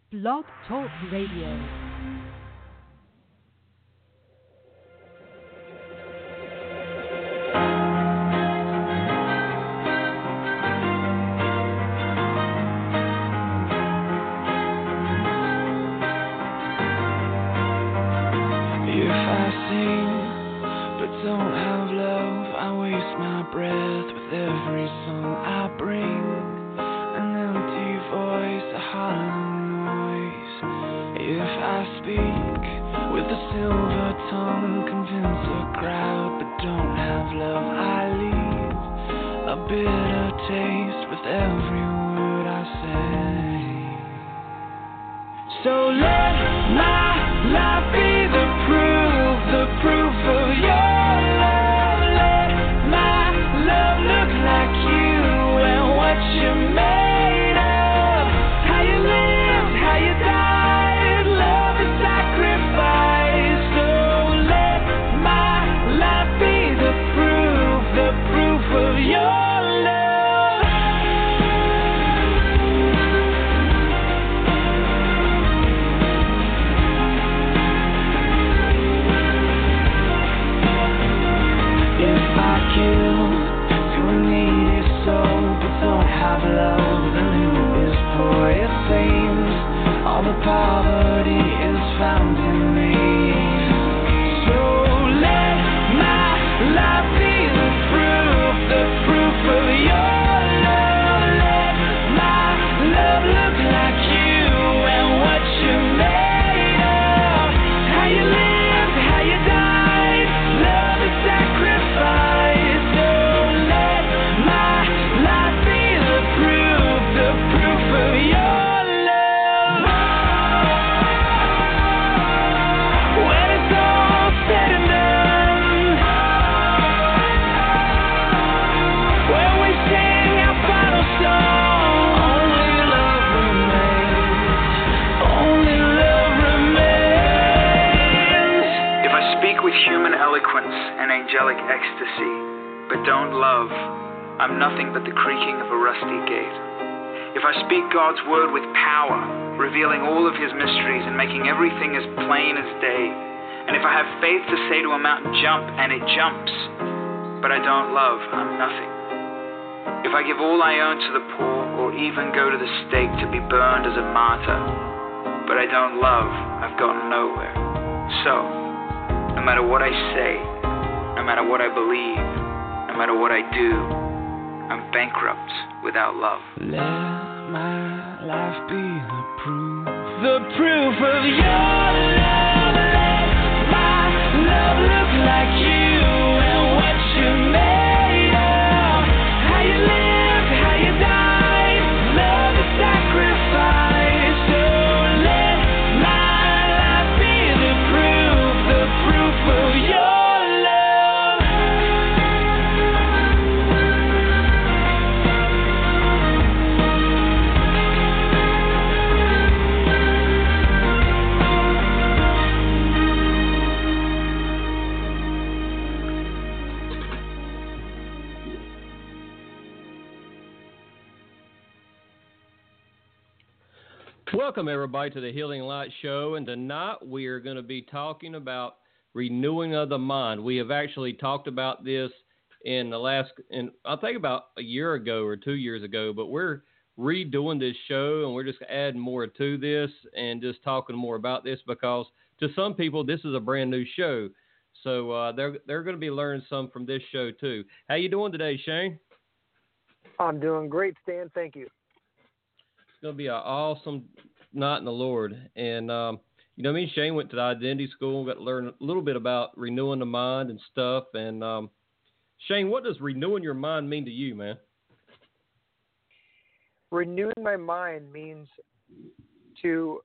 Blog Talk Radio. God's word with power, revealing all of his mysteries and making everything as plain as day. And if I have faith to say to a mountain, jump, and it jumps, but I don't love, I'm nothing. If I give all I own to the poor, or even go to the stake to be burned as a martyr, but I don't love, I've gotten nowhere. So, no matter what I say, no matter what I believe, no matter what I do, I'm bankrupt without love. My life be the proof of your love. Let my love look like you and what you made of. How you lived, how you died, love is sacrifice. So let my life be the proof of your love. Welcome, everybody, to the Healing Light Show, and tonight we are going to be talking about renewing of the mind. We have actually talked about this in I think about a year ago or 2 years ago, but we're redoing this show, and we're just adding more to this and just talking more about this because to some people, this is a brand new show. So they're going to be learning some from this show, too. How you doing today, Shane? I'm doing great, Stan. Thank you. It's going to be an awesome night in the Lord. And, me and Shane went to the identity school and got to learn a little bit about renewing the mind and stuff. And, Shane, what does renewing your mind mean to you, man? Renewing my mind means to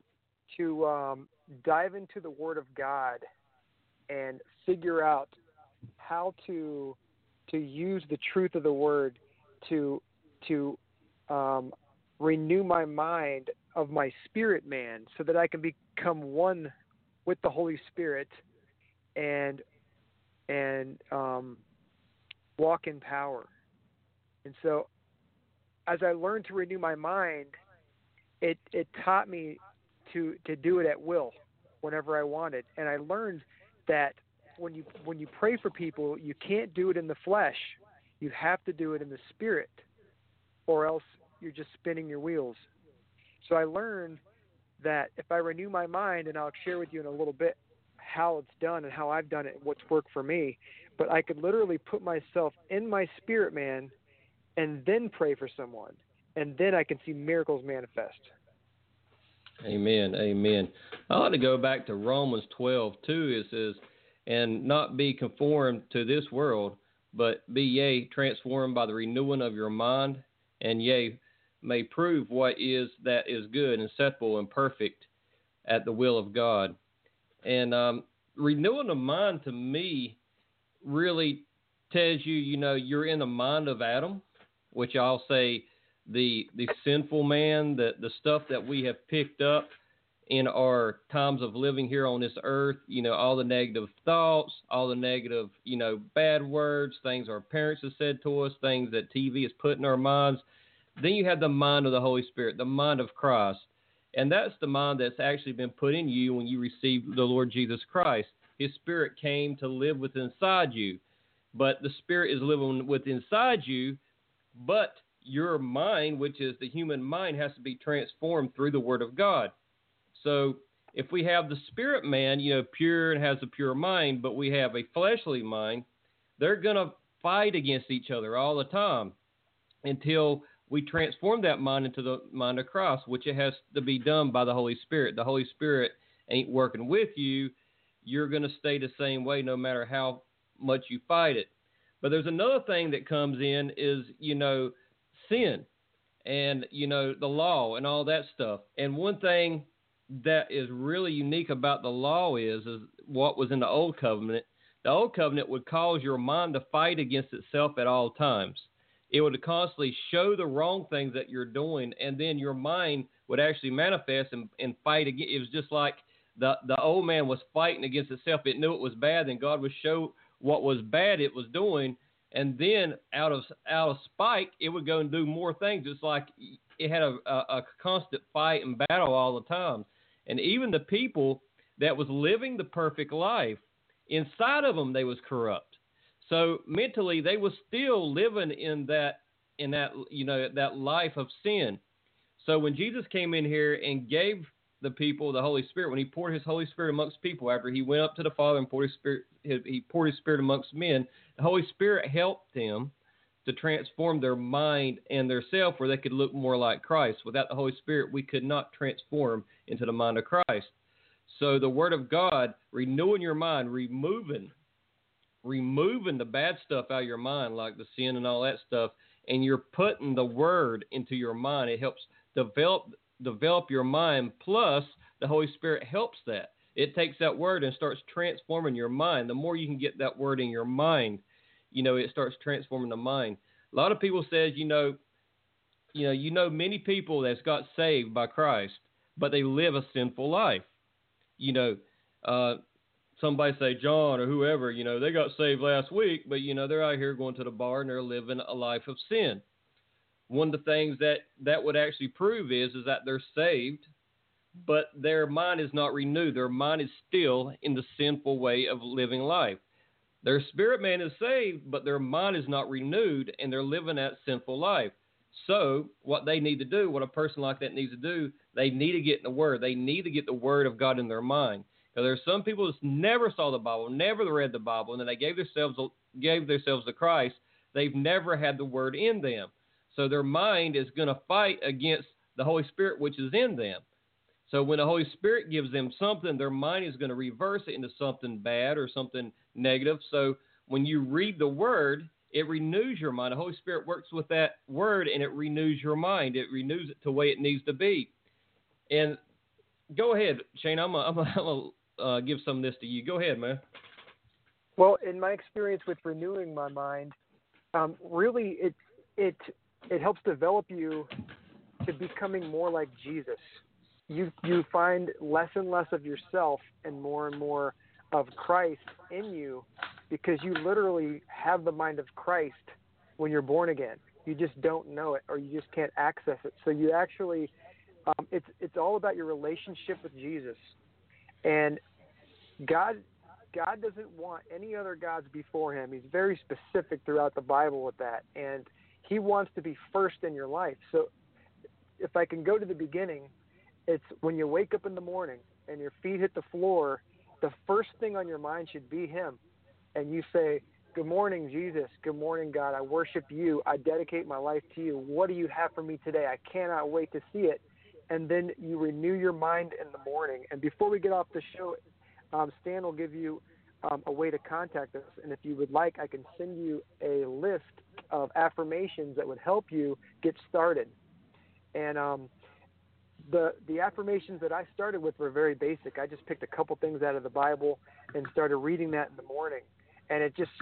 dive into the Word of God and figure out how to use the truth of the Word to renew my mind of my spirit man so that I can become one with the Holy Spirit and walk in power. And so as I learn to renew my mind, it taught me to do it at will whenever I wanted. And I learned that when you pray for people, you can't do it in the flesh. You have to do it in the spirit, or else you're just spinning your wheels. So I learned that if I renew my mind, and I'll share with you in a little bit how it's done and how I've done it and what's worked for me, but I could literally put myself in my spirit man and then pray for someone, and then I can see miracles manifest. Amen. Amen. I want to go back to Romans 12:2. It says, and not be conformed to this world, but be ye transformed by the renewing of your mind, and ye may prove what is that is good and acceptable and perfect at the will of God. And renewing the mind to me really tells you, you're in the mind of Adam, which I'll say the sinful man, the stuff that we have picked up in our times of living here on this earth, all the negative thoughts, all the negative, bad words, things our parents have said to us, things that TV has put in our minds. Then you have the mind of the Holy Spirit, the mind of Christ. And that's the mind that's actually been put in you when you received the Lord Jesus Christ. His Spirit came to live within inside you. But the Spirit is living within inside you, but your mind, which is the human mind, has to be transformed through the Word of God. So if we have the spirit man, pure and has a pure mind, but we have a fleshly mind, they're going to fight against each other all the time until we transform that mind into the mind of Christ, which it has to be done by the Holy Spirit. The Holy Spirit ain't working with you. You're going to stay the same way no matter how much you fight it. But there's another thing that comes in is, sin and, the law and all that stuff. And one thing that is really unique about the law is what was in the Old Covenant. The Old Covenant would cause your mind to fight against itself at all times. It would constantly show the wrong things that you're doing, and then your mind would actually manifest and fight again. It was just like the old man was fighting against itself. It knew it was bad, and God would show what was bad it was doing, and then out of spite, it would go and do more things. It's like it had a constant fight and battle all the time. And even the people that was living the perfect life, inside of them, they was corrupt. So mentally, they was still living in that that life of sin. So when Jesus came in here and gave the people the Holy Spirit, when he poured his Holy Spirit amongst people, after he went up to the Father and poured he poured his Spirit amongst men, the Holy Spirit helped them to transform their mind and their self where they could look more like Christ. Without the Holy Spirit, we could not transform into the mind of Christ. So the Word of God, renewing your mind, removing the bad stuff out of your mind, like the sin and all that stuff, and you're putting the Word into your mind. It helps develop your mind, plus the Holy Spirit helps that. It takes that Word and starts transforming your mind. The more you can get that Word in your mind, it starts transforming the mind. A lot of people says, many people that's got saved by Christ, but they live a sinful life. Somebody say John or whoever, they got saved last week, but they're out here going to the bar and they're living a life of sin. One of the things that would actually prove is that they're saved, but their mind is not renewed. Their mind is still in the sinful way of living life. Their spirit man is saved, but their mind is not renewed, and they're living that sinful life. So what they need to do, what a person like that needs to do, they need to get in the Word. They need to get the Word of God in their mind. Because there's some people that never saw the Bible, never read the Bible, and then they gave themselves to Christ. They've never had the Word in them. So their mind is going to fight against the Holy Spirit, which is in them. So when the Holy Spirit gives them something, their mind is going to reverse it into something bad or something negative. So when you read the Word, it renews your mind. The Holy Spirit works with that Word, and it renews your mind. It renews it to the way it needs to be. And go ahead, Shane. I'm gonna give some of this to you. Go ahead, man. Well, in my experience with renewing my mind, really it helps develop you to becoming more like Jesus. You find less and less of yourself and more of Christ in you, because you literally have the mind of Christ when you're born again. You just don't know it, or you just can't access it. So you actually it's all about your relationship with Jesus, and God doesn't want any other gods before him. He's very specific throughout the Bible with that, and he wants to be first in your life. So if I can go to the beginning, it's when you wake up in the morning and your feet hit the floor, the first thing on your mind should be him. And you say, "Good morning, Jesus. Good morning, God. I worship you. I dedicate my life to you. What do you have for me today? I cannot wait to see it." And then you renew your mind in the morning. And before we get off the show, Stan will give you a way to contact us. And if you would like, I can send you a list of affirmations that would help you get started. And the affirmations that I started with were very basic. I just picked a couple things out of the Bible and started reading that in the morning. And it just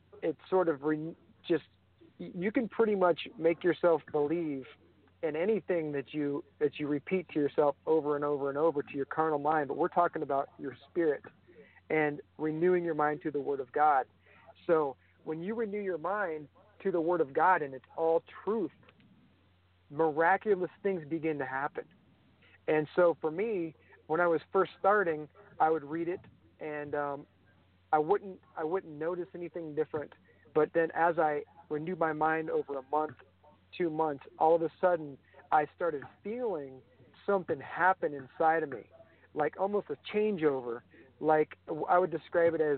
you can pretty much make yourself believe in anything that you repeat to yourself over and over and over to your carnal mind. But we're talking about your spirit and renewing your mind to the Word of God. So when you renew your mind to the Word of God and it's all truth, miraculous things begin to happen. And so for me, when I was first starting, I would read it and I wouldn't notice anything different. But then as I renewed my mind over a month, 2 months, all of a sudden I started feeling something happen inside of me, like almost a changeover. Like I would describe it as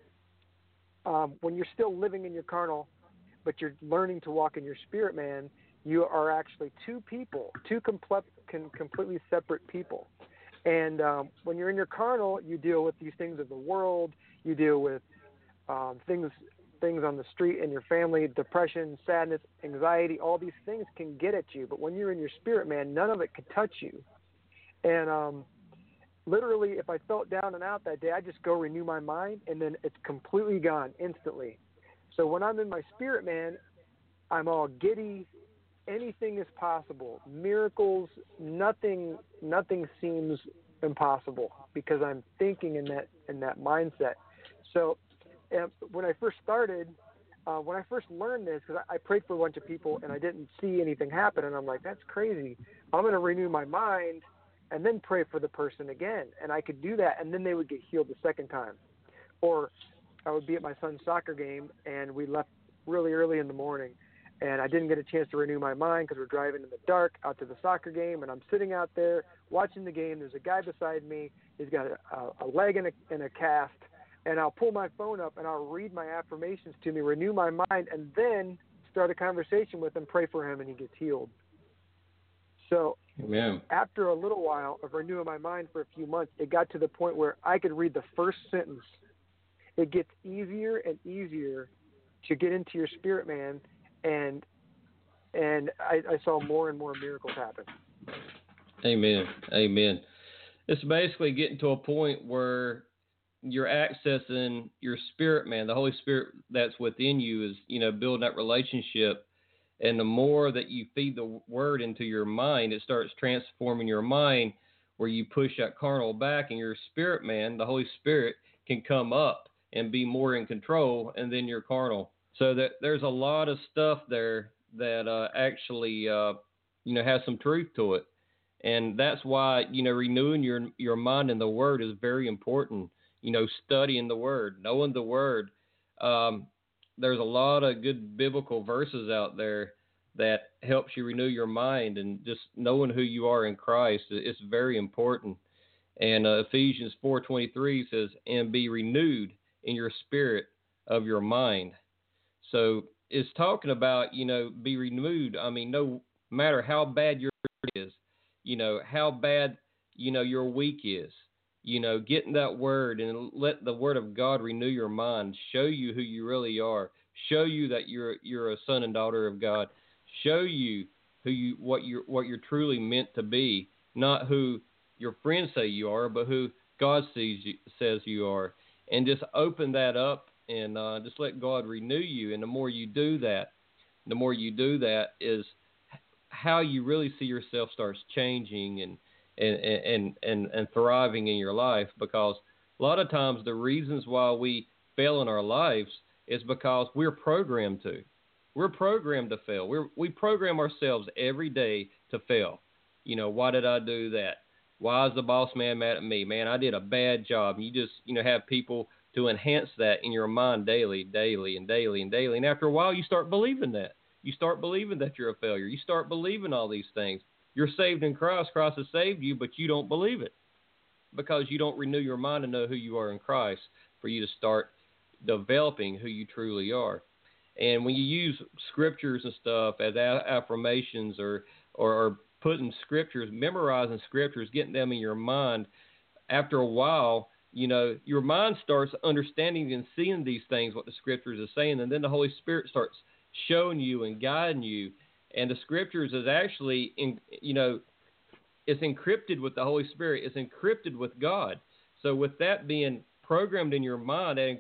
when you're still living in your carnal, but you're learning to walk in your spirit, man, you are actually two people, completely separate people. And when you're in your carnal, you deal with these things of the world. You deal with things on the street in your family, depression, sadness, anxiety. All these things can get at you. But when you're in your spirit, man, none of it can touch you. And literally, if I felt down and out that day, I just go renew my mind, and then it's completely gone instantly. So when I'm in my spirit, man, I'm all giddy. Anything is possible. Miracles, nothing seems impossible because I'm thinking in that mindset. So when I first started, when I first learned this, because I prayed for a bunch of people and I didn't see anything happen, and I'm like, that's crazy. I'm going to renew my mind and then pray for the person again. And I could do that, and then they would get healed the second time. Or I would be at my son's soccer game, and we left really early in the morning, and I didn't get a chance to renew my mind because we're driving in the dark out to the soccer game, and I'm sitting out there watching the game. There's a guy beside me. He's got a leg in a cast, and I'll pull my phone up, and I'll read my affirmations to me, renew my mind, and then start a conversation with him, pray for him, and he gets healed. So Amen. After a little while of renewing my mind for a few months, it got to the point where I could read the first sentence. It gets easier and easier to get into your spirit, man, and I saw more and more miracles happen. Amen. Amen. It's basically getting to a point where you're accessing your spirit, man. The Holy Spirit that's within you is, building that relationship. And the more that you feed the word into your mind, it starts transforming your mind where you push that carnal back, and your spirit, man, the Holy Spirit, can come up and be more in control, and then you're carnal. So that there's a lot of stuff there that actually, has some truth to it. And that's why, renewing your mind in the word is very important. Studying the word, knowing the word. There's a lot of good biblical verses out there that helps you renew your mind, and just knowing who you are in Christ is very important. And Ephesians 4:23 says, "And be renewed in your spirit of your mind." So it's talking about, be renewed. I mean, no matter how bad your is, how bad, your week is, getting that word and let the word of God renew your mind, show you who you really are, show you that you're a son and daughter of God, show you what you're truly meant to be, not who your friends say you are, but who God says you are, and just open that up and just let God renew you. And the more you do that is how you really see yourself starts changing and thriving in your life, because a lot of times the reasons why we fail in our lives is because we're programmed to. We're programmed to fail. We program ourselves every day to fail. Why did I do that? Why is the boss man mad at me? Man, I did a bad job. You just, have people to enhance that in your mind daily, and daily, and daily. And after a while, you start believing that. You start believing that you're a failure. You start believing all these things. You're saved in Christ. Christ has saved you, but you don't believe it because you don't renew your mind to know who you are in Christ for you to start developing who you truly are. And when you use scriptures and stuff as affirmations or putting scriptures, memorizing scriptures, getting them in your mind, after a while, your mind starts understanding and seeing these things, what the scriptures are saying, and then the Holy Spirit starts showing you and guiding you. And the scriptures is actually, it's encrypted with the Holy Spirit. It's encrypted with God. So with that being programmed in your mind, that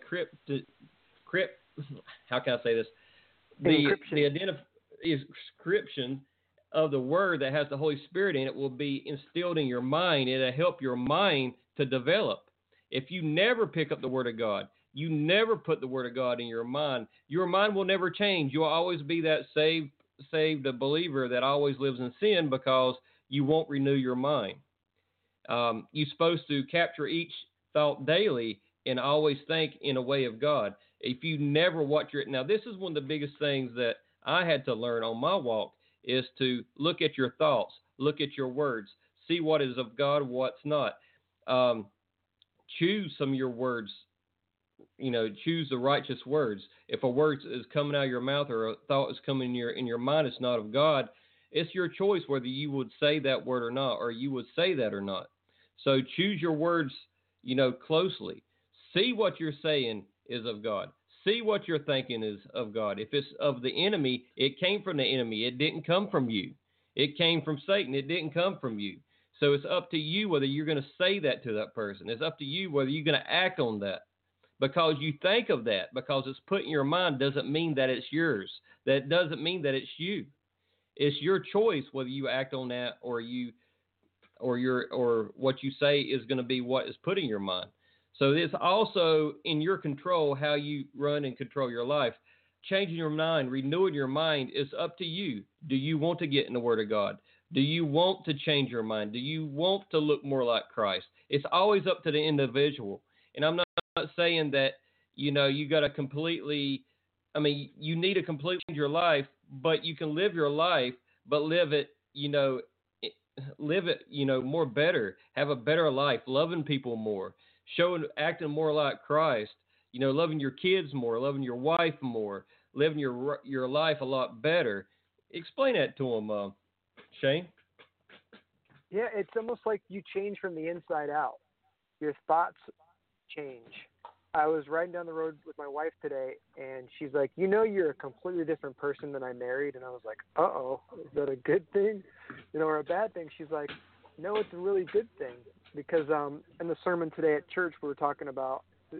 how can I say this? The encryption of the word that has the Holy Spirit in it will be instilled in your mind. It'll help your mind to develop. If you never pick up the Word of God, you never put the Word of God in your mind will never change. You'll always be that saved believer that always lives in sin because you won't renew your mind. You're supposed to capture each thought daily and always think in a way of God. If you never watch now this is one of the biggest things that I had to learn on my walk is to look at your thoughts, look at your words, see what is of God, what's not. Choose some of your words, choose the righteous words. If a word is coming out of your mouth or a thought is coming in your mind, it's not of God. It's your choice whether you would say that word or not, or you would say that or not. So choose your words, closely. See what you're saying is of God. See what you're thinking is of God. If it's of the enemy, it came from the enemy. It didn't come from you. It came from Satan. It didn't come from you. So it's up to you whether you're going to say that to that person. It's up to you whether you're going to act on that. Because you think of that, because it's put in your mind, doesn't mean that it's yours. That doesn't mean that it's you. It's your choice whether you act on that or what you say is going to be what is put in your mind. So it's also in your control how you run and control your life. Changing your mind, renewing your mind is up to you. Do you want to get in the Word of God? Do you want to change your mind? Do you want to look more like Christ? It's always up to the individual. And I'm not saying that, you got to you need to completely change your life, but you can live your life, but live it, more better, have a better life, loving people more, acting more like Christ, loving your kids more, loving your wife more, living your life a lot better. Explain that to them, Shane. Yeah, it's almost like you change from the inside out. Your thoughts change. I was riding down the road with my wife today, and she's like, you're a completely different person than I married. And I was like, uh-oh, is that a good thing, or a bad thing? She's like, no, it's a really good thing. Because in the sermon today at church, we were talking about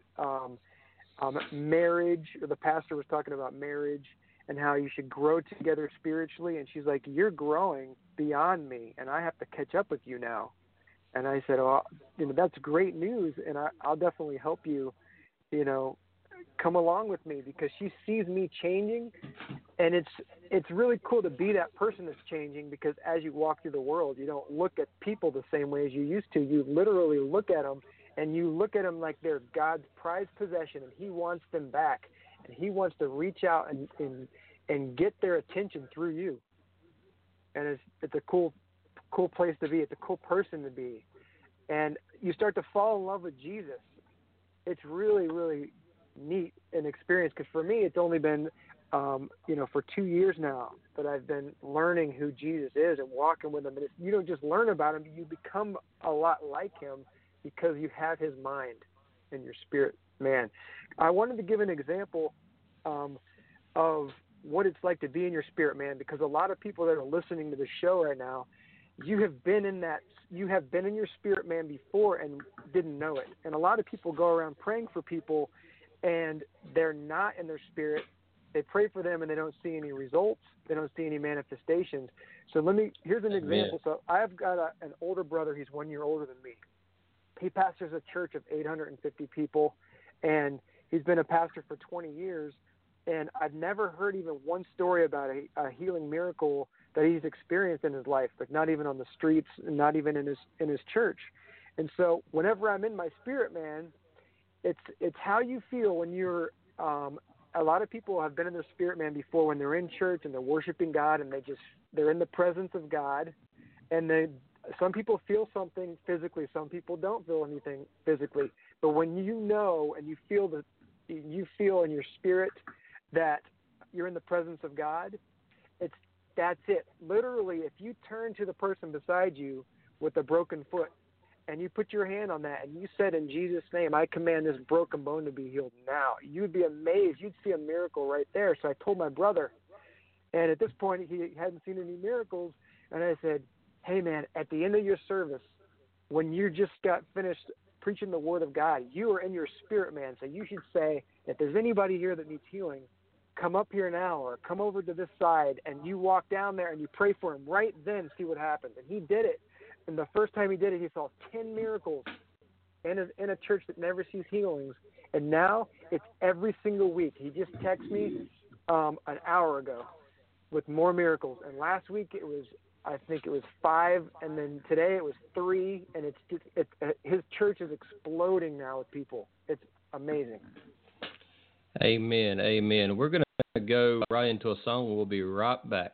marriage, or the pastor was talking about marriage and how you should grow together spiritually. And she's like, you're growing beyond me, and I have to catch up with you now. And I said, that's great news, and I'll definitely help you, come along with me, because she sees me changing, and it's really cool to be that person that's changing, because as you walk through the world, you don't look at people the same way as you used to. You literally look at them, and you look at them like they're God's prized possession, and He wants them back, and He wants to reach out and get their attention through you. And it's a cool place to be. It's a cool person to be. And you start to fall in love with Jesus. It's really, really neat an experience, because for me, it's only been, for 2 years now that I've been learning who Jesus is and walking with Him. And you don't just learn about Him, you become a lot like Him because you have His mind and your spirit man. I wanted to give an example of what it's like to be in your spirit man, because a lot of people that are listening to the show right now, you have been in your spirit man before and didn't know it. And a lot of people go around praying for people and they're not in their spirit. They pray for them and they don't see any results. They don't see any manifestations. So here's an example. So I've got an older brother. He's 1 year older than me. He pastors a church of 850 people, and he's been a pastor for 20 years. And I've never heard even one story about a healing miracle that he's experienced in his life, but not even on the streets and not even in his church. And so whenever I'm in my spirit man, it's how you feel when you're a lot of people have been in their spirit man before when they're in church and they're worshiping God and they're in the presence of God, and some people feel something physically, some people don't feel anything physically. But when you know and you feel in your spirit that you're in the presence of God, that's it. Literally, if you turn to the person beside you with a broken foot and you put your hand on that and you said, in Jesus' name, I command this broken bone to be healed now, you'd be amazed. You'd see a miracle right there. So I told my brother, and at this point he hadn't seen any miracles, and I said, hey man, at the end of your service, when you just got finished preaching the word of God, you are in your spirit man. So you should say, if there's anybody here that needs healing, come up here now or come over to this side, and you walk down there and you pray for him right then, see what happens. And he did it. And the first time he did it, he saw 10 miracles in a church that never sees healings. And now it's every single week. He just texted me an hour ago with more miracles. And last week I think it was 5, and then today it was 3, and his church is exploding now with people. It's amazing. Amen. Amen. We're going to go right into a song. We'll be right back.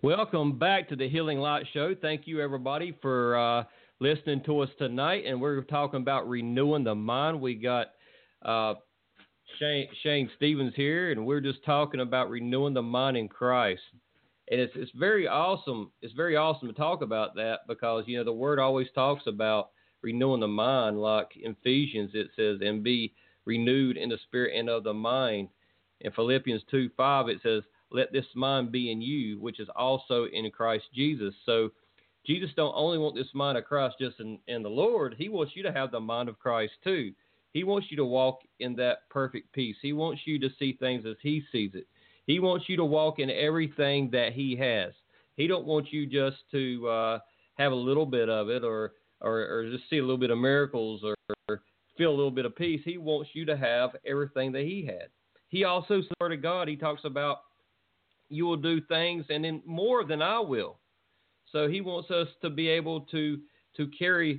Welcome back to the Healing Light Show. Thank you, everybody, for listening to us tonight. And we're talking about renewing the mind. We got Shane Stevens here, and we're just talking about renewing the mind in Christ. And it's very awesome. It's very awesome to talk about that because, you know, the Word always talks about renewing the mind. Like in Ephesians, it says, and be renewed in the spirit and of the mind. In Philippians 2:5, it says, let this mind be in you, which is also in Christ Jesus. So Jesus don't only want this mind of Christ just in the Lord. He wants you to have the mind of Christ too. He wants you to walk in that perfect peace. He wants you to see things as he sees it. He wants you to walk in everything that he has. He don't want you just to have a little bit of it or just see a little bit of miracles or feel a little bit of peace. He wants you to have everything that he had. He also, the Word of God, he talks about you will do things and then more than I will. So he wants us to be able to carry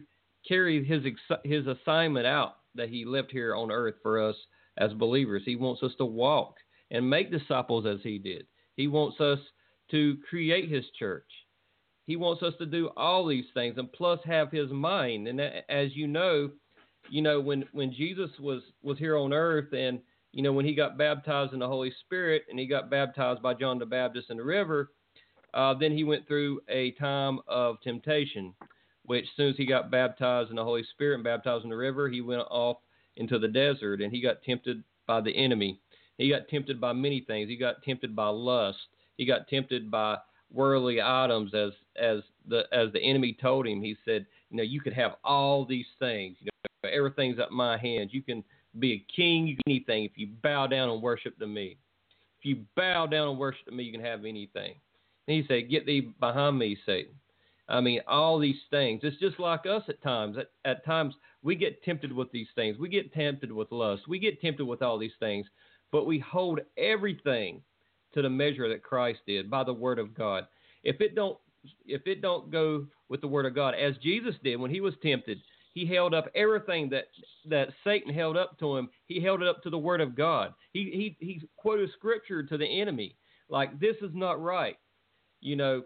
his assignment out that he left here on earth for us as believers. He wants us to walk and make disciples as he did. He wants us to create his church. He wants us to do all these things and plus have his mind. And as you know, when Jesus was here on earth and, you know, when he got baptized in the Holy Spirit and he got baptized by John the Baptist in the river, then he went through a time of temptation, which as soon as he got baptized in the Holy Spirit and baptized in the river, he went off into the desert and he got tempted by the enemy. He got tempted by many things. He got tempted by lust. He got tempted by worldly items as the enemy told him. He said, you know, you could have all these things. You know, everything's at my hands. You can be a king, you can do anything if you bow down and worship to me. If you bow down and worship to me, you can have anything. And he said, get thee behind me, Satan. I mean, all these things. It's just like us at times. At times, we get tempted with these things. We get tempted with lust. We get tempted with all these things. But we hold everything to the measure that Christ did by the Word of God. If it don't go with the Word of God, as Jesus did when he was tempted, he held up everything that Satan held up to him. He held it up to the Word of God. He quoted Scripture to the enemy, like, this is not right. You know,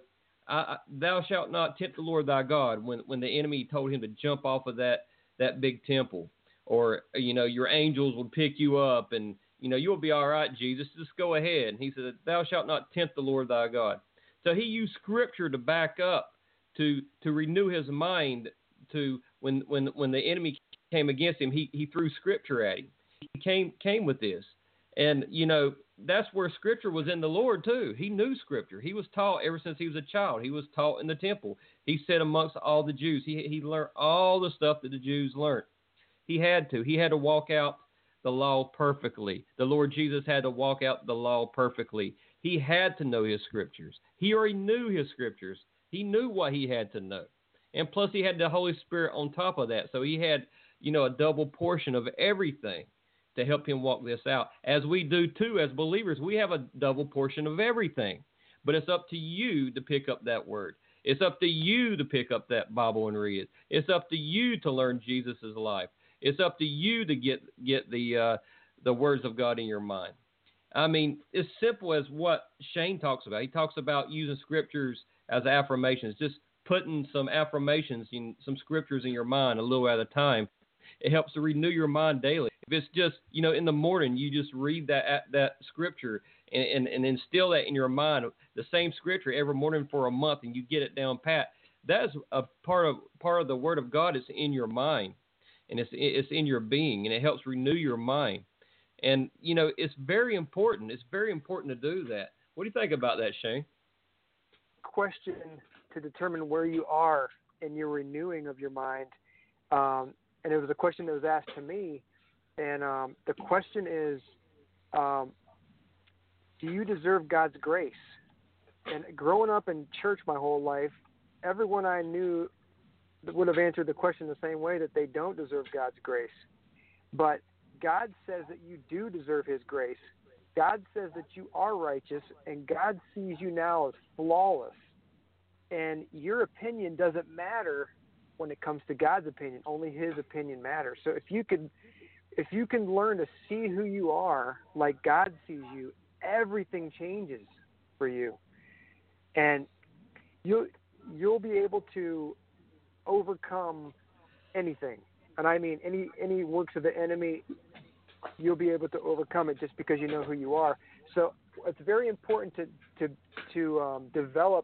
thou shalt not tempt the Lord thy God when the enemy told him to jump off of that big temple. Or, you know, your angels will pick you up and, you know, you'll be all right, Jesus. Just go ahead. And he said, thou shalt not tempt the Lord thy God. So he used Scripture to back up, to renew his mind to when the enemy came against him, he threw Scripture at him. He came with this. And, you know, that's where Scripture was in the Lord, too. He knew Scripture. He was taught ever since he was a child. He was taught in the temple. He sat amongst all the Jews. He learned all the stuff that the Jews learned. He had to. He had to walk out the law perfectly. The Lord Jesus had to walk out the law perfectly. He had to know his Scriptures. He already knew his Scriptures. He knew what he had to know. And plus he had the Holy Spirit on top of that. So he had, you know, a double portion of everything to help him walk this out. As we do too, as believers, we have a double portion of everything. But it's up to you to pick up that word. It's up to you to pick up that Bible and read it. It's up to you to learn Jesus' life. It's up to you to get the words of God in your mind. I mean, it's simple as what Shane talks about. He talks about using Scriptures as affirmations, just putting some affirmations in some Scriptures in your mind a little at a time. It helps to renew your mind daily. If it's just, you know, in the morning, you just read that Scripture and instill that in your mind, the same Scripture every morning for a month, and you get it down pat. That's a part of the Word of God is in your mind, and it's in your being, and it helps renew your mind. And, you know, it's very important. It's very important to do that. What do you think about that, Shane? Question to determine where you are in your renewing of your mind. And it was a question that was asked to me. And the question is, do you deserve God's grace? And growing up in church my whole life, everyone I knew would have answered the question the same way, that they don't deserve God's grace. But God says that you do deserve his grace. God says that you are righteous, and God sees you now as flawless. And your opinion doesn't matter when it comes to God's opinion. Only his opinion matters. So if you can learn to see who you are like God sees you, everything changes for you. and you'll be able to overcome anything. And I mean any works of the enemy, you'll be able to overcome it just because you know who you are. So it's very important to develop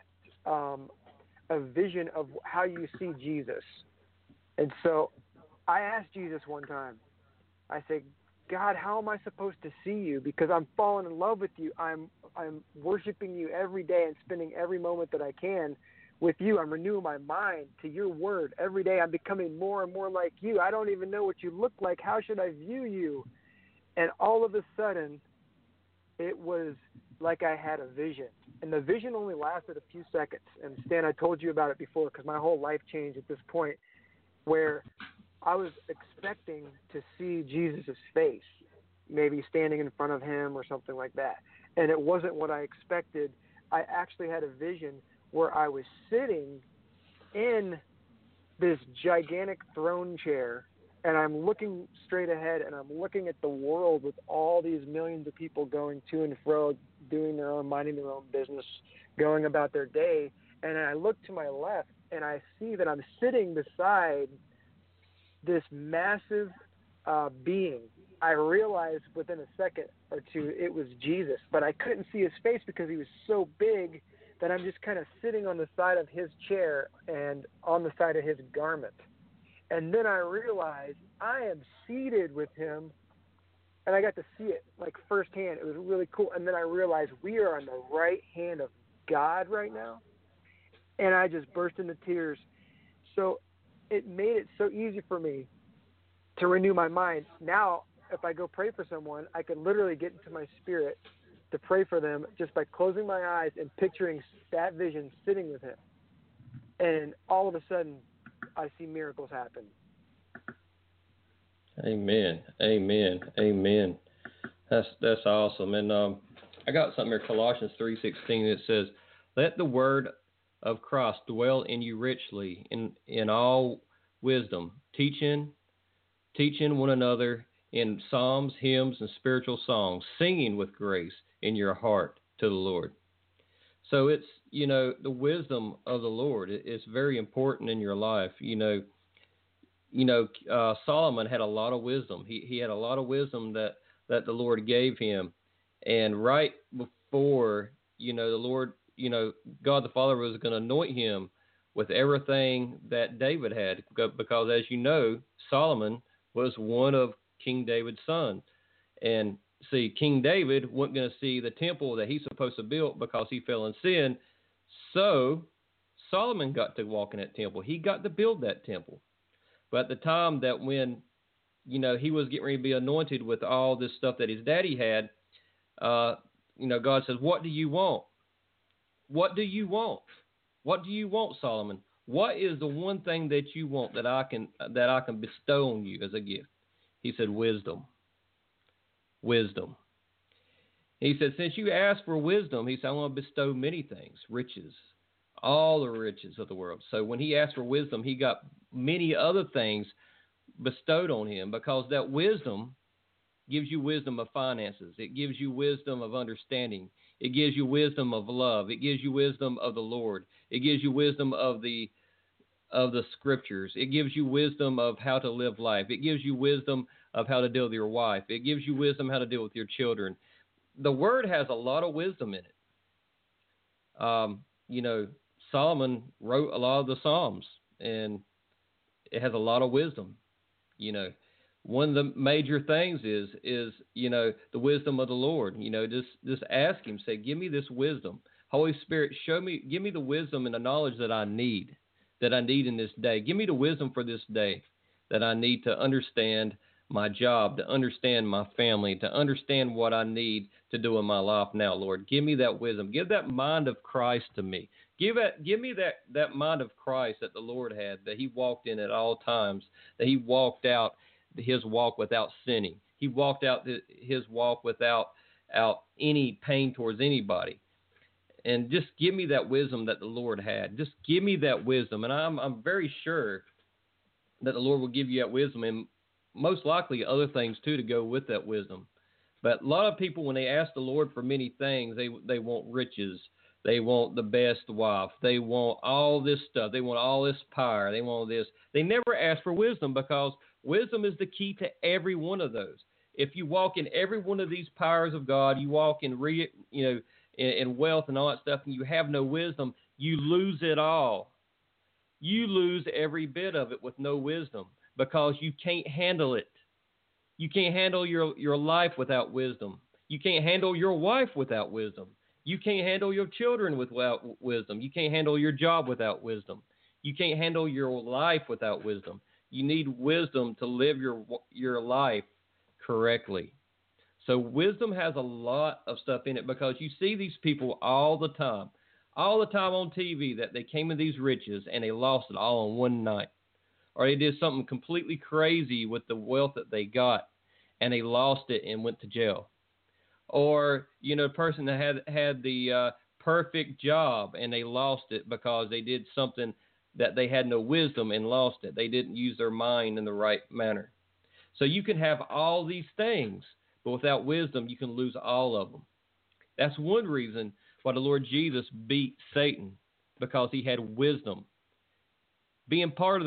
a vision of how you see Jesus. And so I asked Jesus one time, I said, God, how am I supposed to see you? Because I'm falling in love with you. I'm worshiping you every day and spending every moment that I can with you. I'm renewing my mind to your word. Every day I'm becoming more and more like you. I don't even know what you look like. How should I view you? And all of a sudden, it was like I had a vision. And the vision only lasted a few seconds. And Stan, I told you about it before because my whole life changed at this point, where I was expecting to see Jesus' face, maybe standing in front of him or something like that. And it wasn't what I expected. I actually had a vision where I was sitting in this gigantic throne chair, and I'm looking straight ahead, and I'm looking at the world with all these millions of people going to and fro, doing their own, minding their own business, going about their day. And I look to my left, and I see that I'm sitting beside this massive being. I realized within a second or two it was Jesus, but I couldn't see his face because he was so big that I'm just kind of sitting on the side of his chair and on the side of his garment. And then I realized I am seated with him, and I got to see it like firsthand. It was really cool. And then I realized we are on the right hand of God right now, and I just burst into tears. So it made it so easy for me to renew my mind. Now, if I go pray for someone, I can literally get into my spirit to pray for them just by closing my eyes and picturing that vision sitting with him. And all of a sudden, I see miracles happen. Amen. Amen. Amen. That's awesome. And I got something here, Colossians 3:16, that says, "Let the word of Christ dwell in you richly in all wisdom, teaching one another in psalms, hymns, and spiritual songs, singing with grace in your heart to the Lord." So it's, the wisdom of the Lord is very important in your life. Solomon had a lot of wisdom. He had a lot of wisdom that the Lord gave him. And right before, the Lord, God the Father was going to anoint him with everything that David had, because as you know, Solomon was one of King David's sons. And see, King David wasn't going to see the temple that he's supposed to build because he fell in sin. So Solomon got to walk in that temple. He got to build that temple. But at the time that when, he was getting ready to be anointed with all this stuff that his daddy had, God says, "What do you want? What do you want? What do you want, Solomon? What is the one thing that you want that I can bestow on you as a gift?" He said, "Wisdom. Wisdom." He said, "Since you asked for wisdom," he said, "I want to bestow many things, riches, all the riches of the world." So when he asked for wisdom, he got many other things bestowed on him, because that wisdom gives you wisdom of finances. It gives you wisdom of understanding. It gives you wisdom of love. It gives you wisdom of the Lord. It gives you wisdom of the scriptures. It gives you wisdom of how to live life. It gives you wisdom of how to deal with your wife. It gives you wisdom how to deal with your children. The word has a lot of wisdom in it. Solomon wrote a lot of the Psalms, and it has a lot of wisdom. One of the major things is the wisdom of the Lord. Just ask him, say, "Give me this wisdom. Holy Spirit, give me the wisdom and the knowledge that I need in this day. Give me the wisdom for this day that I need to understand my job, to understand my family, to understand what I need to do in my life now, Lord. Give me that wisdom. Give that mind of Christ to me. Give me that mind of Christ that the Lord had, that he walked in at all times, that he walked out his walk without sinning. He walked out his walk without any pain towards anybody. And just give me that wisdom that the Lord had. Just give me that wisdom. And I'm very sure that the Lord will give you that wisdom, and most likely other things too to go with that wisdom. But a lot of people, when they ask the Lord for many things, they want riches. They want the best wife. They want all this stuff. They want all this power. They want this. They never ask for wisdom, because wisdom is the key to every one of those. If you walk in every one of these powers of God, you walk in in wealth and all that stuff, and you have no wisdom, you lose it all. You lose every bit of it with no wisdom, because you can't handle it. You can't handle your life without wisdom. You can't handle your wife without wisdom. You can't handle your children without wisdom. You can't handle your job without wisdom. You can't handle your life without wisdom. You need wisdom to live your life correctly. So wisdom has a lot of stuff in it, because you see these people all the time on TV, that they came to these riches and they lost it all in one night. Or they did something completely crazy with the wealth that they got and they lost it and went to jail. Or, a person that had the perfect job and they lost it because they did something that they had no wisdom and lost it. They didn't use their mind in the right manner. So you can have all these things, but without wisdom, you can lose all of them. That's one reason why the Lord Jesus beat Satan, because he had wisdom. Being part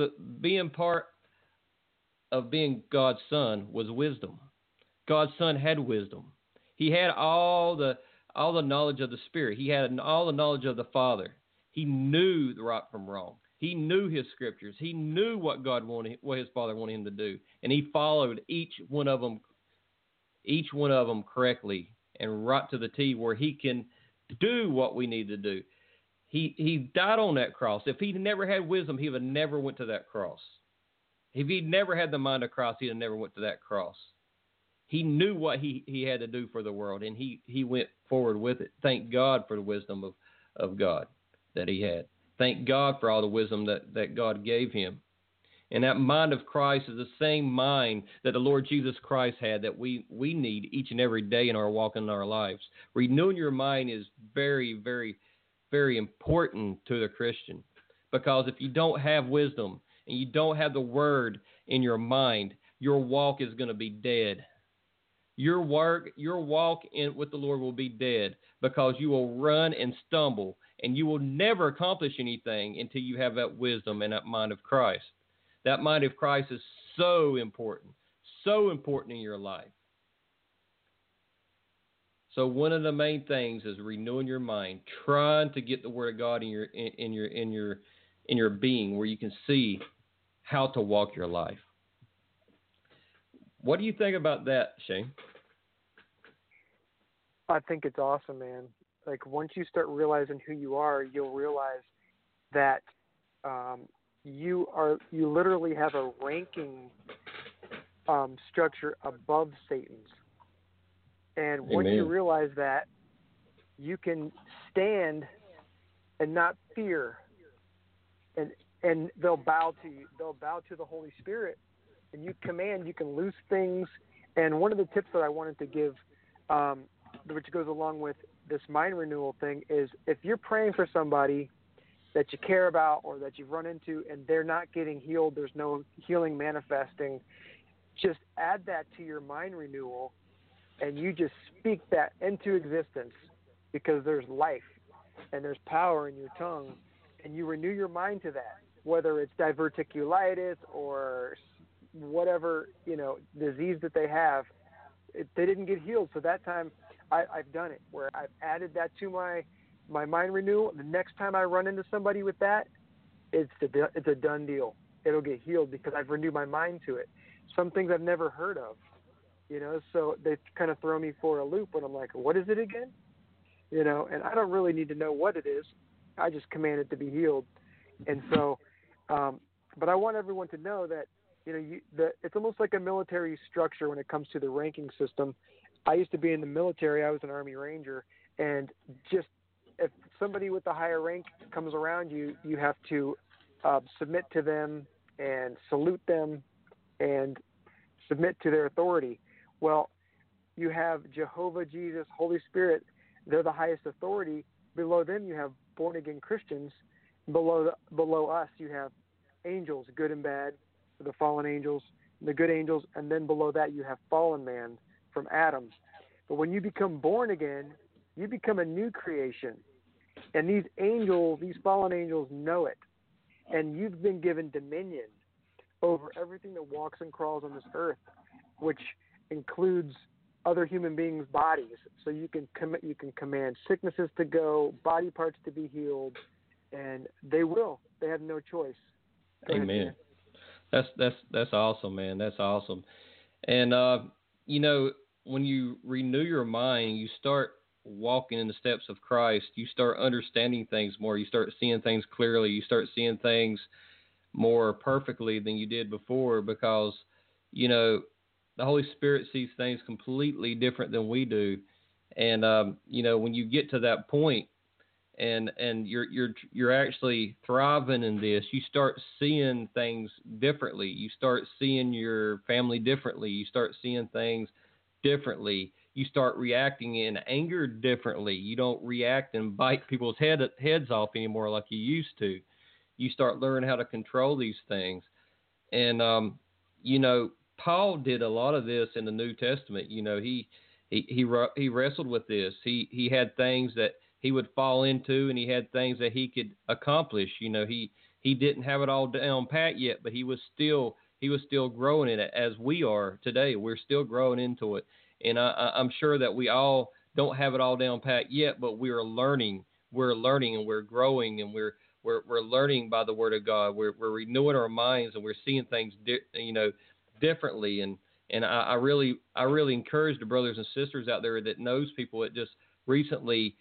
of being God's son was wisdom. God's son had wisdom. He had all the knowledge of the Spirit. He had all the knowledge of the Father. He knew the right from wrong. He knew his scriptures. He knew what his Father wanted him to do, and he followed each one of them correctly and right to the T, where he can do what we need to do. He died on that cross. If he never had wisdom, he would have never went to that cross. If he'd never had the mind of Christ, he'd have never went to that cross. He knew what he had to do for the world, and he went forward with it. Thank God for the wisdom of God that he had. Thank God for all the wisdom that God gave him. And that mind of Christ is the same mind that the Lord Jesus Christ had, that we need each and every day in our walk in our lives. Renewing your mind is very, very, very important to the Christian, because if you don't have wisdom and you don't have the Word in your mind, your walk is going to be dead. Your walk with the Lord will be dead, because you will run and stumble, and you will never accomplish anything until you have that wisdom and that mind of Christ. That mind of Christ is so important in your life. So one of the main things is renewing your mind, trying to get the Word of God in your being, where you can see how to walk your life. What do you think about that, Shane? I think it's awesome, man. Like, once you start realizing who you are, you'll realize that you literally have a ranking structure above Satan's. And once you realize that, you can stand and not fear, and they'll bow to you. They'll bow to the Holy Spirit, and you can lose things. And one of the tips that I wanted to give, which goes along with this mind renewal thing, is if you're praying for somebody that you care about or that you've run into and they're not getting healed, there's no healing manifesting, just add that to your mind renewal, and you just speak that into existence, because there's life and there's power in your tongue, and you renew your mind to that, whether it's diverticulitis or whatever, disease that they have. They didn't get healed. So that time I've done it, where I've added that to my mind renewal. The next time I run into somebody with that, it's a done deal. It'll get healed, because I've renewed my mind to it. Some things I've never heard of, so they kind of throw me for a loop when I'm like, what is it again? And I don't really need to know what it is. I just command it to be healed. And so, but I want everyone to know that, it's almost like a military structure when it comes to the ranking system. I used to be in the military. I was an Army Ranger, and just if somebody with a higher rank comes around you, you have to submit to them and salute them and submit to their authority. Well, you have Jehovah, Jesus, Holy Spirit. They're the highest authority. Below them, you have born-again Christians. Below us, you have angels, good and bad, the fallen angels, the good angels, and then below that, you have fallen man from Adam. But when you become born again, you become a new creation. And these angels, these fallen angels, know it. And you've been given dominion over everything that walks and crawls on this earth, which includes other human beings' bodies. So you can command sicknesses to go, body parts to be healed, and they will. They have no choice. Go Amen. Ahead, that's awesome, man. That's awesome. And when you renew your mind, you start walking in the steps of Christ. You start understanding things more. You start seeing things clearly. You start seeing things more perfectly than you did before, because the Holy Spirit sees things completely different than we do. And when you get to that point, and you're actually thriving in this, you start seeing things differently. You start seeing your family differently. You start seeing things differently. You start reacting in anger differently. You don't react and bite people's heads off anymore like you used to. You start learning how to control these things. And Paul did a lot of this in the New Testament. He wrestled with this. He had things that he would fall into, and he had things that he could accomplish. He didn't have it all down pat yet, but he was still growing in it, as we are today. We're still growing into it, and I'm sure that we all don't have it all down pat yet, but we are learning. We're learning, and we're growing, and we're learning by the Word of God. We're renewing our minds, and we're seeing things differently. And I really encourage the brothers and sisters out there that knows people that just recently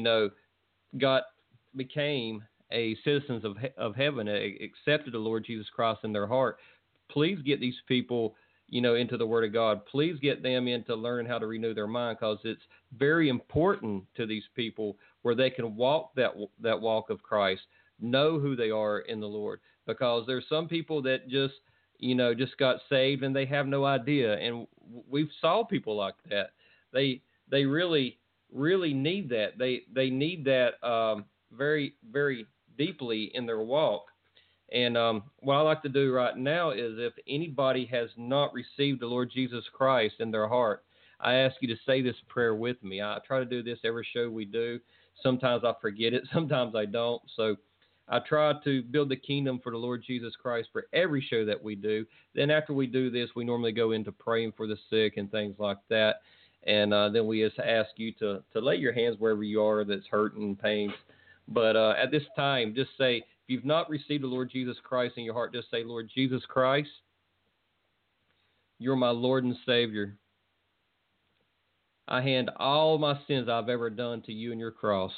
became a citizens of heaven, accepted the Lord Jesus Christ in their heart. Please get these people into the Word of God. Please get them into learning how to renew their mind, because it's very important to these people where they can walk that walk of Christ, know who they are in the Lord. Because there's some people that just got saved and they have no idea, and we've saw people like that. They really need that. They need that very, very deeply in their walk. And what I like to do right now is, if anybody has not received the Lord Jesus Christ in their heart, I ask you to say this prayer with me. I try to do this every show we do. Sometimes I forget it, sometimes I don't. So I try to build the kingdom for the Lord Jesus Christ for every show that we do. Then after we do this, we normally go into praying for the sick and things like that. And then we just ask you to lay your hands wherever you are that's hurting and pains. But at this time, just say, if you've not received the Lord Jesus Christ in your heart, just say, Lord Jesus Christ, you're my Lord and Savior. I hand all my sins I've ever done to you and your cross.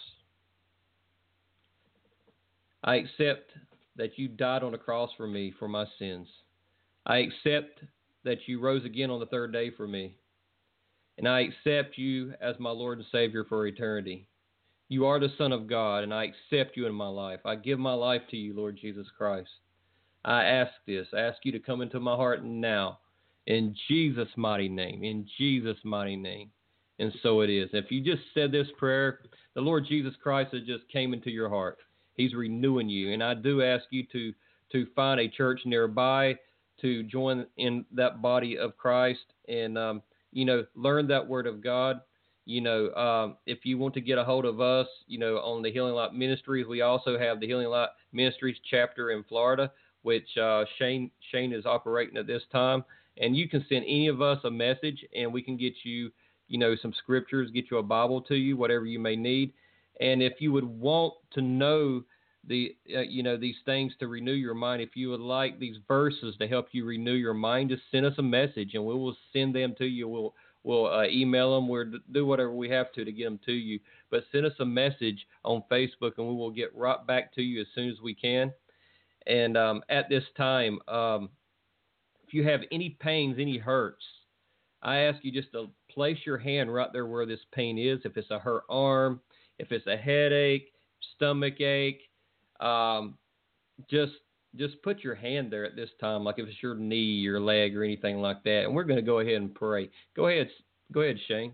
I accept that you died on the cross for me for my sins. I accept that you rose again on the third day for me. And I accept you as my Lord and Savior for eternity. You are the Son of God, and I accept you in my life. I give my life to you, Lord Jesus Christ. I ask this. I ask you to come into my heart now, in Jesus' mighty name, in Jesus' mighty name. And so it is. If you just said this prayer, the Lord Jesus Christ has just came into your heart. He's renewing you. And I do ask you to find a church nearby, to join in that body of Christ, and learn that Word of God. If you want to get a hold of us, on the Healing Light Ministries, we also have the Healing Light Ministries chapter in Florida, which Shane is operating at this time. And you can send any of us a message, and we can get you, some scriptures, get you a Bible to you, whatever you may need. And if you would want to know these things to renew your mind, if you would like these verses to help you renew your mind, just send us a message, and we will send them to you. We'll email them. We'll do whatever we have to get them to you. But send us a message on Facebook, and we will get right back to you as soon as we can. And at this time, if you have any pains, any hurts, I ask you just to place your hand right there where this pain is. If it's a hurt arm, if it's a headache, stomach ache, just put your hand there at this time, like if it's your knee, your leg, or anything like that. And we're going to go ahead and pray. Go ahead, Shane.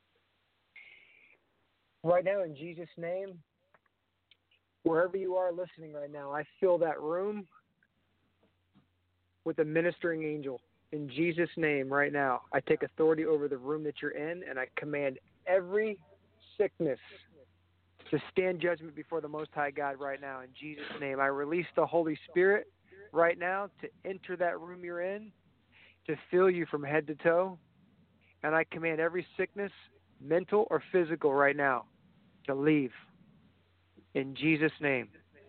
Right now, in Jesus' name, wherever you are listening right now, I fill that room with a ministering angel. In Jesus' name, right now, I take authority over the room that you're in, and I command every sickness to stand judgment before the Most High God right now in Jesus' name. I release the Holy Spirit right now to enter that room you're in, to fill you from head to toe. And I command every sickness, mental or physical right now, to leave in Jesus' name.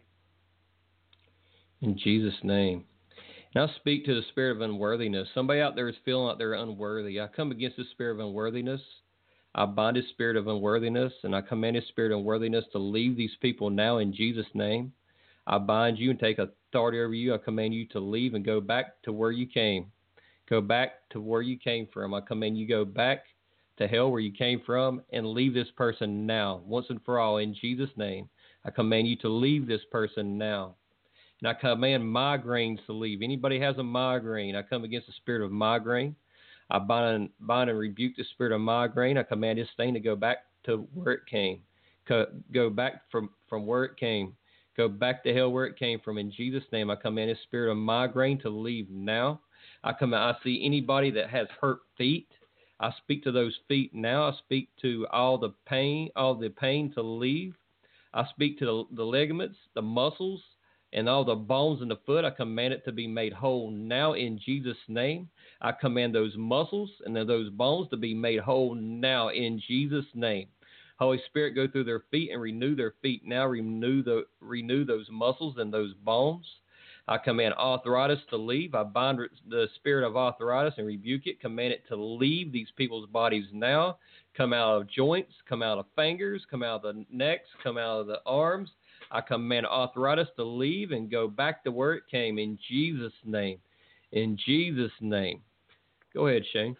In Jesus' name. Now speak to the spirit of unworthiness. Somebody out there is feeling like they're unworthy. I come against the spirit of unworthiness. I bind the spirit of unworthiness, and I command the spirit of unworthiness to leave these people now in Jesus' name. I bind you and take authority over you. I command you to leave and go back to where you came. Go back to where you came from. I command you go back to hell where you came from and leave this person now, once and for all, in Jesus' name. I command you to leave this person now. And I command migraines to leave. Anybody has a migraine, I come against the spirit of migraine. I bind and rebuke the spirit of migraine. I command this thing to go back to where it came. Go back from where it came. Go back to hell where it came from. In Jesus' name, I command this spirit of migraine to leave now. I see anybody that has hurt feet. I speak to those feet now. I speak to all the pain to leave. I speak to the ligaments, the muscles, and all the bones in the foot. I command it to be made whole now in Jesus' name. I command those muscles and those bones to be made whole now in Jesus' name. Holy Spirit, go through their feet and renew their feet now. Renew those muscles and those bones. I command arthritis to leave. I bind the spirit of arthritis and rebuke it. Command it to leave these people's bodies now. Come out of joints, come out of fingers, come out of the necks, come out of the arms. I command arthritis to leave and go back to where it came in Jesus' name. In Jesus' name. Go ahead, Shane.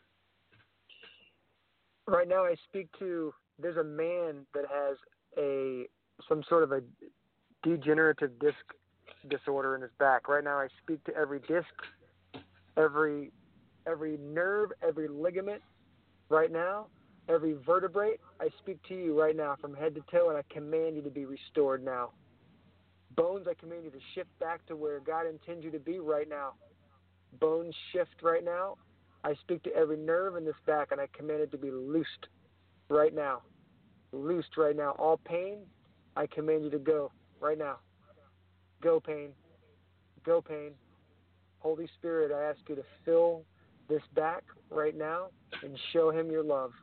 Right now I speak to, there's a man that has some sort of a degenerative disc disorder in his back. Right now I speak to every disc, every nerve, every ligament right now, every vertebrae. I speak to you right now from head to toe, and I command you to be restored now. Bones, I command you to shift back to where God intends you to be right now. Bones shift right now. I speak to every nerve in this back, and I command it to be loosed right now. Loosed right now. All pain, I command you to go right now. Go, pain. Go, pain. Holy Spirit, I ask you to fill this back right now and show him your love.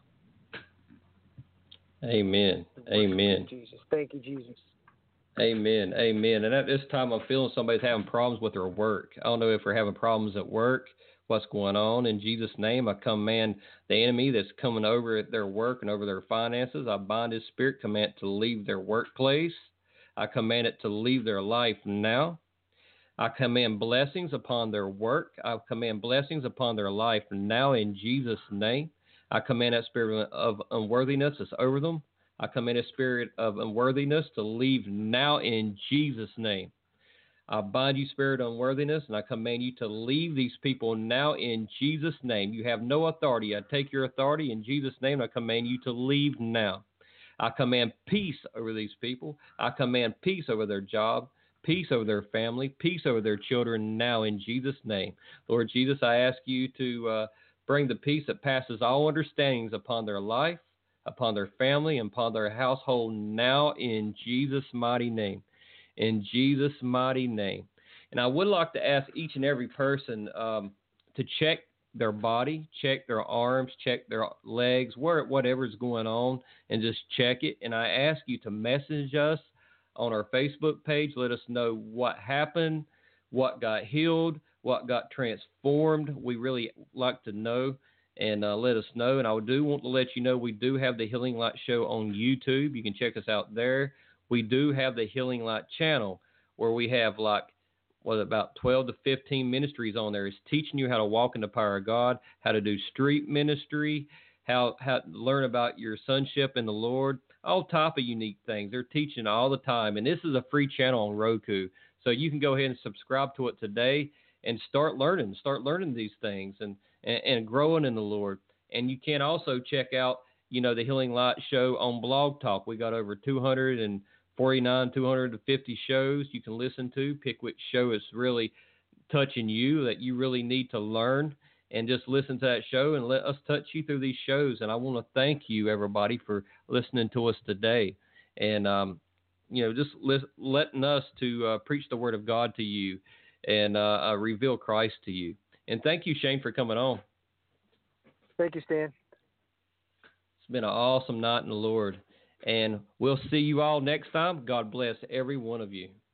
Amen. Amen. Jesus. Thank you, Jesus. Amen. Amen. And at this time, I'm feeling somebody's having problems with their work. I don't know if they're having problems at work, what's going on. In Jesus' name, I command the enemy that's coming over at their work and over their finances. I bind his spirit, command it to leave their workplace. I command it to leave their life now. I command blessings upon their work. I command blessings upon their life now in Jesus' name. I command that spirit of unworthiness that's over them. I command a spirit of unworthiness to leave now in Jesus' name. I bind you, spirit of unworthiness, and I command you to leave these people now in Jesus' name. You have no authority. I take your authority in Jesus' name. I command you to leave now. I command peace over these people. I command peace over their job, peace over their family, peace over their children now in Jesus' name. Lord Jesus, I ask you to bring the peace that passes all understandings upon their life, upon their family, and upon their household now in Jesus' mighty name. In Jesus' mighty name. And I would like to ask each and every person to check their body, check their arms, check their legs, whatever's going on, and just check it. And I ask you to message us on our Facebook page. Let us know what happened, what got healed, what got transformed. We really like to know, and let us know. And I do want to let you know we do have the Healing Light Show on YouTube. You can check us out there. We do have the Healing Light channel where we have about 12 to 15 ministries on there. It's teaching you how to walk in the power of God, how to do street ministry, how to learn about your sonship in the Lord, all type of unique things. They're teaching all the time. And this is a free channel on Roku. So you can go ahead and subscribe to it today and start learning these things and growing in the Lord. And you can also check out, the Healing Light Show on Blog Talk. We got over 250 shows you can listen to. Pick which show is really touching you, that you really need to learn, and just listen to that show and let us touch you through these shows. And I want to thank you, everybody, for listening to us today. and just letting us to preach the Word of God to you and reveal Christ to you. And thank you, Shane, for coming on. Thank you, Stan. It's been an awesome night in the Lord. And we'll see you all next time. God bless every one of you.